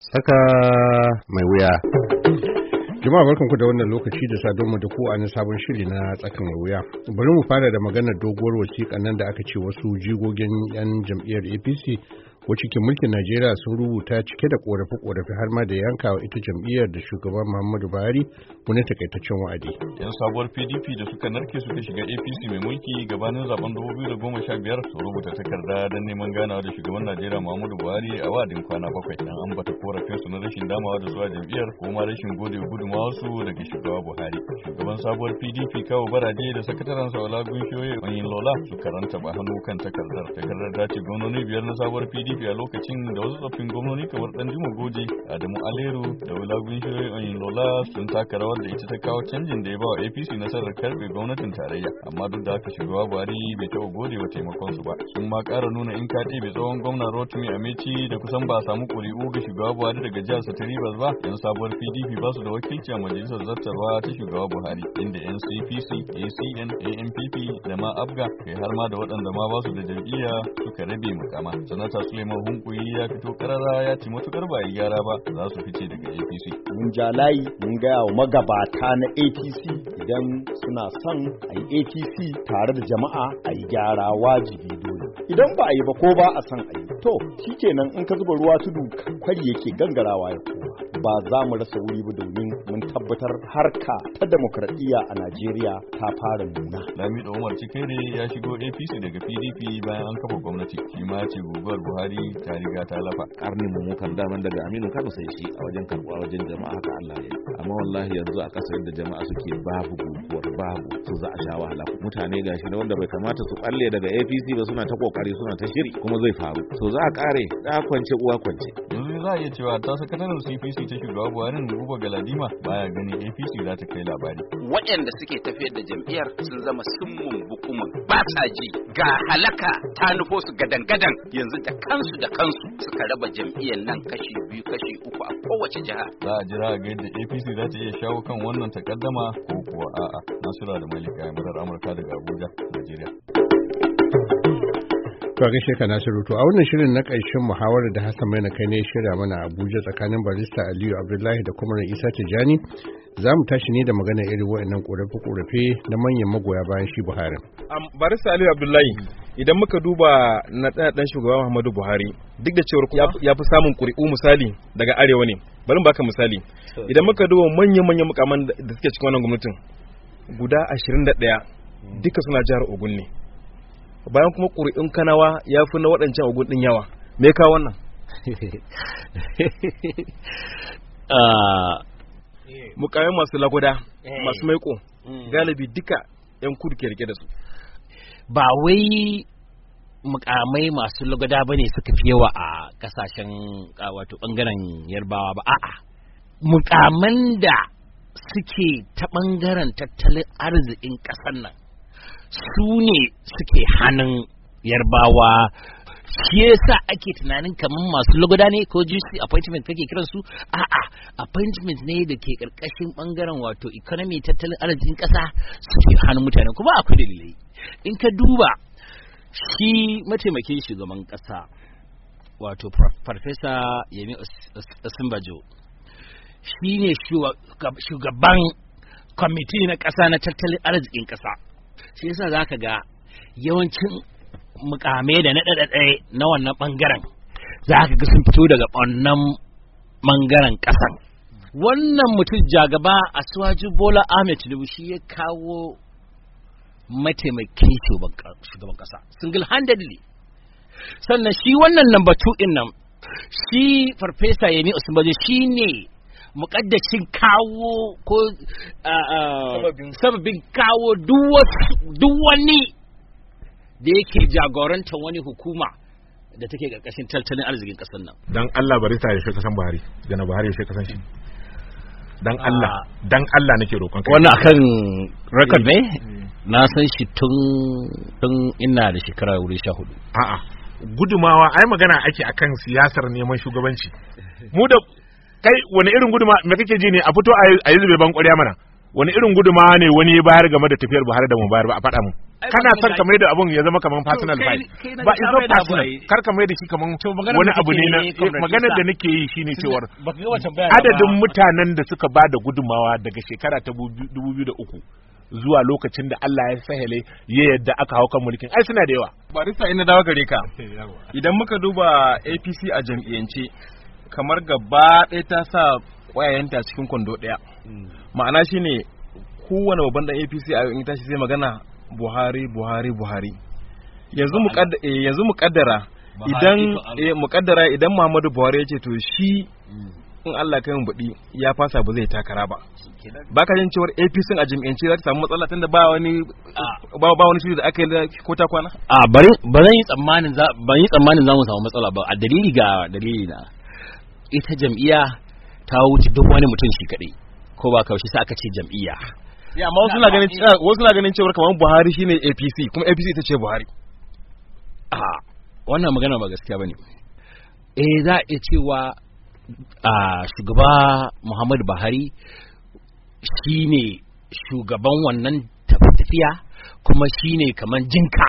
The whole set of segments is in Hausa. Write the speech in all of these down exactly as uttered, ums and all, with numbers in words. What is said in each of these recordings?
Tsaka mai wuya. Jama'a barkanku da wannan lokaci da sadonmu da ku a na sabon shiri na tsaka mai wuya. Bari mu fara da maganar doguwar wasiƙa nan da aka ce wasu jigogin 'yan jam'iyyar A P C wacce ke mulkin Najeriya sun rubuta cike da korafe-korafe har ma da yankawa ita jam'iyyar da shugaban Muhammadu Buhari wani takaitaccen wa'adi. Yan sabuwar P D P da suka narke suka shiga A P C mai mulki gabanin zaben dubu biyu da goma sha biyar su rubuta takarda don neman ganawa da shugaban Najeriya Muhammadu Buhari a wa'adin kwana bakwai. Dan ambata korafin su na rashin damawa da su a jam'iyyar ko ma rashin gode gudunmawar su daga shugaba Buhari. Shugaban sabuwar P D P Kawu Baraje da sakataren sa Olagun Shoye Oyinlola su karanta ba hannu kan takardar. Takardar ta ce gwamnoni biyar na sabuwar P D P a lokacin da wasu tsoffin gwamnoni kamar Danjuma Goje, Adamu Aleru da Olagun Shoye Oyinlola sun taka rawar da ita ta kawo canjin da ya ba wa A P C nasarar karbe gwamnatin tarayya. Amma duk da haka shugaba Buhari bai taɓa gode wa taimakon su ba. Sun ma ƙara nuna in ka ɗebe tsohon gwamna Rotimi Amechi da kusan ba a samu ƙuri'u ga shugaba Buhari daga jihar sa ta Rivers ba. Yan sabuwar P D P ba su da wakilci a majalisar zartarwa ta shugaba Buhari, inda N C P C, A C N, A N P P da ma Abga kai har ma da waɗanda ma ba su da jam'iyya suka rabe mukama. Sanata Suleiman Hunkuyi ya fito karara ya ci matukar ba yi gyara ba za su fice daga A P C. Mun ja layi mun gaya wa magabata na A P C idan suna son a yi A P C tare da jama'a a yi gyara wajibi dole. Idan ba a yi ba ko ba a son a yi to shikenan in ka zuba ruwa tudu kwari yake gangarawa ya koma. Ba za mu rasa wuri ba domin mun tabbatar harka ta demokradiyya a Najeriya ta fara nuna. Lamido Umar Cikere ya shigo A P C daga P D P bayan an kafa gwamnati. Shi ma ce guguwar Buhari ta riga ta lafa. Karnin mu kan daman daga Aminu Kano sai shi a wajen karbuwa wajen jama'a haka Allah ya yi. Amma wallahi yanzu a kasar da jama'a suke babu guguwar babu su za a sha wahala. Mutane gashi da wanda bai kamata su balle daga A P C ba suna ta kokari suna ta shiri kuma zai faru. So za a kare da kwance uwa kwance. Yanzu za a iya cewa ta sakataren C P C ta shugaba Buhari Buba Galadima baya ganin A P C za ta kai labari. Waɗanda suke tafiyar da jam'iyyar sun zama summun bukumin ba sa ji ga halaka ta nufo su gadan-gadan yanzu da kansu da kansu suka raba jam'iyyar nan kashi biyu kashi uku a kowace jiha. Za a jira ga yadda A P C za ta iya shawo kan wannan takaddama ko kuwa a'a. Nasura da Malika Yamirar Amurka daga Abuja, Najeriya. To a gaishe ka Nasiru, to a wannan shirin na ƙarshen muhawarar da Hassan Maina kai ne shirya mana Abuja tsakanin barista Aliyu Abdullahi da kuma Isa Tijani, za mu tashi ne da magana irin waɗannan ƙorafe-ƙorafe na manyan magoya bayan shi Buhari. Um, barista Aliyu Abdullahi, idan muka duba na ɗan shugaba Muhammadu Buhari, duk da cewar ya fi samun ƙuri'u misali daga arewa ne, bari baka misali. Idan muka duba manyan-manyan mukaman da suke cikin wannan gwamnatin, guda ashirin da ɗaya duka suna jihar Ogun ne. Bayan kuma ƙuri'un Kanawa ya fi na waɗancan Ogun ɗin yawa. Me ka wannan? Mukamai masu lagoda, masu maiko, galibi duka 'yan kudu ke rike da su. Ba wai mukamai masu lagoda ba ne suka fi yawa a kasashen wato ɓangaren Yarbawa ba. A'a, mukaman da suke ta ɓangaren tattalin arzikin ƙasar nan su ne suke hannun Yarbawa. Shi yasa ake tunanin kamar masu logoda ne ko G C appointment kake kiran su. A'a, appointment ne da ke karkashin bangaren wato economy tattalin arzikin kasa suke hannun mutane, kuma akwai dalilai. In ka duba shi mataimakin shugaban kasa wato Farfesa Yemi Osinbajo shi ne shugaban kwamiti na kasa na tattalin arzikin kasa. Shi yasa zaka ga yawancin mukame da na ɗaɗaɗe na wannan ɓangaren za ka ga sun fito daga wannan ɓangaren ƙasan. Wannan mutum jagaba a Asuwaju Bola Ahmed Tinubu shi ya kawo mataimakin shugaban ƙasa single handedly. Sannan shi wannan number two ɗin nan shi Farfesa Yemi Osinbajo shi ne muƙaddashin kawo ko sababin kawo duk wani da yake jagorantar wani hukuma da take ƙarƙashin tattalin arzikin ƙasar nan. Dan Allah bari ta yaushe kasan Buhari, da na Buhari yaushe kasan shi. Dan Allah, dan Allah nake roƙon kai. Wannan akan record ne? Na san shi tun tun ina da shekara wuri sha hudu. A'a, gudumawa ai magana ake akan siyasar neman shugabanci. Mu da kai wani irin guduma me kake ji ne a fito a yi zube ban ƙwarya mana? Wani irin gudumawa ne wani ya bayar game da tafiyar Buhari da mu bayar ba a faɗa mu? kana son ka mai da abun ya zama kaman personal fight ba is not personal kar ka mai da shi kaman wani abu ne na maganar da nake yi shine cewar adadin mutanen da suka ba da gudumawa daga shekara ta dubu biyu da uku zuwa lokacin da Allah ya sahale ya yadda aka hau kan mulkin ai suna da yawa. Barista ina dawo gare ka idan muka duba A P C a jam'iyyance kamar gaba ɗaya ta sa ƙwayayenta cikin kwando ɗaya ma'ana shine kowane babban dan A P C a in tashi zai magana Buhari Buhari Buhari yanzu mu yanzu mu kaddara idan mu kaddara idan Muhammadu Buhari ya ce to shi in Allah kai mu baɗi ya fasa ba zai takara ba baka jin cewar A P C a jami'ance za ta samu matsala tunda ba wani ba ba wani shiri da aka yi ko ta kwana a bari ba zan yi tsammanin za ban yi tsammanin za mu samu matsala ba a dalili ga dalili na ita jam'iyya ta wuce duk wani mutum shi kadai ko ba kawai sai aka ce jam'iyya ya amma wasu na ganin wasu na ganin cewar kamar Buhari shine A P C kuma A P C ita ce Buhari a wannan magana ba gaskiya bane eh za a iya cewa a shugaba Muhammadu Buhari shine shugaban wannan tafiya kuma shine kaman jinka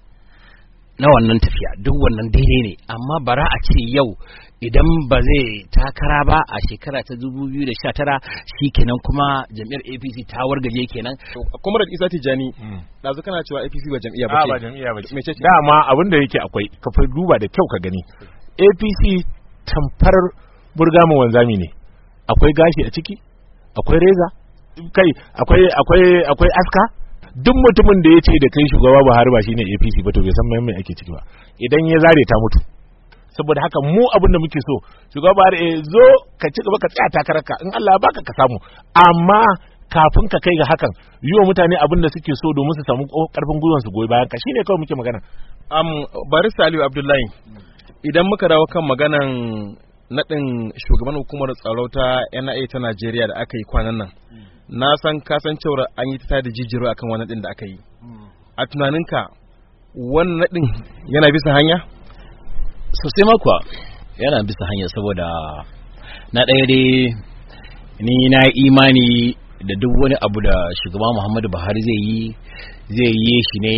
na wannan tafiya duk wannan daidai ne amma bara a ce yau idan ba zai takara ba a shekara ta dubu biyu da sha tara shikenan kuma jam'iyyar A P C ta wargaje kenan kuma da Isa Tijani dazu kana cewa A P C ba jam'iyya ba ce ba jam'iyya ba ce dama abin da yake akwai ka fa duba da kyau ka gani A P C tamfar burgamin wanzami ne akwai gashi a ciki akwai reza kai akwai akwai akwai aska duk mutumin da ya ce da kai shugaba Buhari ba shine A P C ba to bai san mai ake ciki ba idan ya zare ta mutu saboda haka mu abin da muke so shugaba Buhari zo ka ci gaba ka tsaya takararka in Allah ya baka ka samu amma kafin ka kai ga hakan yi wa mutane abin da suke so domin su samu karfin gwiwan su goyi bayan ka shine kawai muke magana am Barista Aliyu Abdullahi idan muka dawo kan maganan naɗin shugaban hukumar tsaro ta N I A ta Najeriya da aka yi kwanan nan na san kasancewar an yi ta da jijiro akan wani naɗin da aka yi a tunaninka wannan naɗin yana bisa hanya sosai makwa yana bisa hanya saboda na ɗaya dai ni na imani da duk wani abu da shugaba Muhammadu Buhari zai yi zai yi shi ne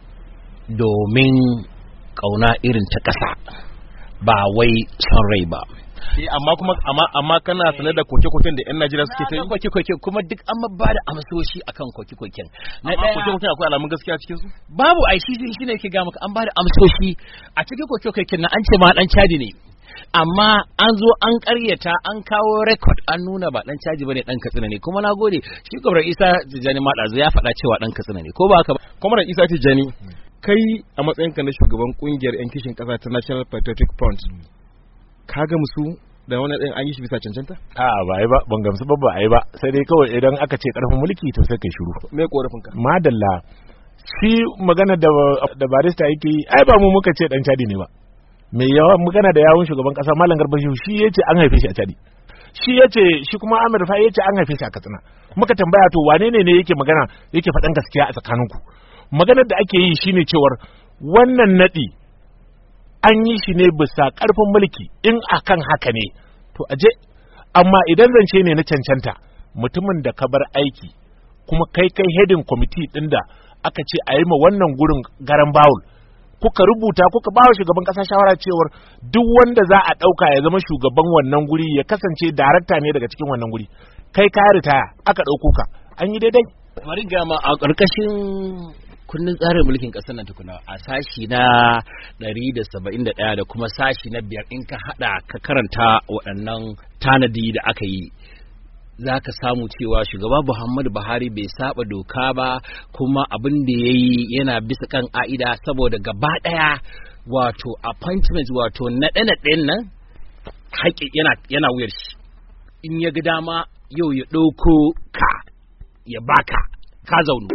domin ƙauna irin ta ƙasa ba wai son rai ba Eh amma kuma amma amma kana sanar da koke-koken da 'yan Najeriya suke ta yi koke-koke kuma duk an ba da amsoshi akan koke-koken na ɗaya koke-koken akwai alamun gaskiya cikin su babu ai shi shine yake ga maka an ba da amsoshi a cikin koke-koken na an ce ma dan caji ne amma an zo an ƙaryata an kawo record an nuna ba dan caji bane dan Katsina ne kuma nagode shi Kwamrar Isa Tijjani Madazu ya faɗa cewa dan Katsina ne ko ba haka ba Kwamrar Isa Tijjani kai a matsayinka na shugaban kungiyar 'yan kishin ƙasa ta National Patriotic Front ka ga musu da wani ɗin an yi shi bisa cancanta? A ba ai ba ban gamsu ba ba ai ba sai dai kawai idan aka ce karfin mulki to sai kai shiru. Me korafin ka? Madalla shi magana da da barista yake yi ai ba mu muka ce dan Chadi ne ba. Me yawa magana da yawun shugaban kasa Malam Garba Shehu shi yace an haife shi a Chadi. Shi yace shi kuma Ahmed Fa yace an haife shi a Katsina. Muka tambaya to wane ne ne yake magana yake faɗan gaskiya a tsakaninku? Maganar da ake yi shine cewar wannan nadi an yi shi ne bisa ƙarfin mulki in akan haka ne to aje amma idan zance ne na cancanta mutumin da ka bar aiki kuma kai kai heading committee din da aka ce a yi ma wannan gurin garan bawul kuka rubuta kuka ba wa shugaban ƙasa shawara cewar duk wanda za a ɗauka ya zama shugaban wannan guri ya kasance darakta ne daga cikin wannan guri kai ka ritaya aka ɗauko ka an yi daidai bari ga ma a ƙarƙashin kundin tsarin mulkin ƙasar nan tukuna a sashi na ɗari da saba'in da ɗaya da kuma sashi na biyar in ka haɗa ka karanta waɗannan tanadi da aka yi za ka samu cewa shugaba Muhammadu Buhari bai saba doka ba kuma abin da ya yi yana bisa kan ƙa'ida saboda gaba ɗaya wato appointment wato naɗe-naɗen nan haƙƙi yana, yana wuyar shi in ya ga dama yau ya ɗauko ka ya baka ka zaunu.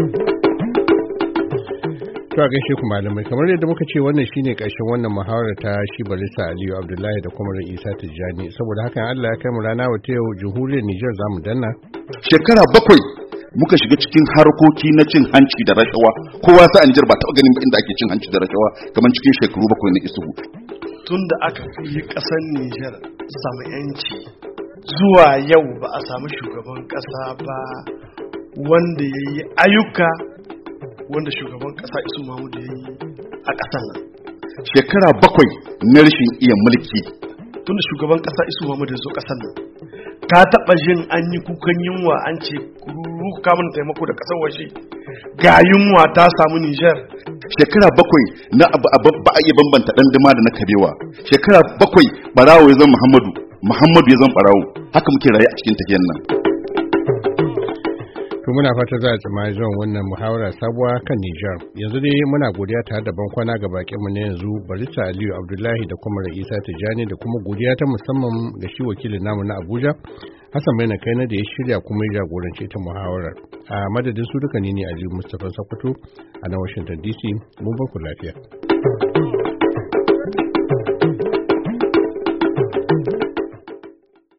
To a gaishe ku malamai kamar yadda muka ce wannan shine ƙarshen wannan muhawara ta shi Barista Aliyu Abdullahi da kuma Isa Tijjani saboda haka Allah ya kai mu rana wata yau jamhuriyar Niger zamu danna shekara bakwai muka shiga cikin harkoki na cin hanci da rashawa kowa sa Niger ba taɓa ganin inda ake cin hanci da rashawa kamar cikin shekaru bakwai na isuhu tunda aka fi ƙasar Niger samu yanci zuwa yau ba a samu shugaban ƙasa ba wanda ya yi ayyuka wanda shugaban ƙasa Isu Muhammadu ya yi a ƙasar nan. Shekara bakwai na rashin iya mulki. Tun da shugaban ƙasa Isu Muhammadu ya zo ƙasar nan, ka taɓa jin an yi kukan yunwa an ce kururu kamun taimako da ƙasar waje ga yunwa ta samu Nijar. Shekara bakwai na ba a iya bambanta ɗan dima da na kabewa. Shekara bakwai barawo ya zama Muhammadu, Muhammadu ya zama barawo. Haka muke raye a cikin tafiyan nan. To muna fata za a tsamaya zuwan wannan muhawara sabuwa kan Nijar. Yanzu dai muna godiya tare da bankwana ga bakinmu na yanzu Barista Aliyu Abdullahi da kuma Ra'isa Tijani da kuma godiya ta musamman ga shi wakilin namu na Abuja Hassan Maina Kaina da ya shirya kuma ya jagorance ta muhawarar. A madadin su duka ne ne Aliyu Mustapha Sokoto a nan Washington D C. Mun bar ku lafiya.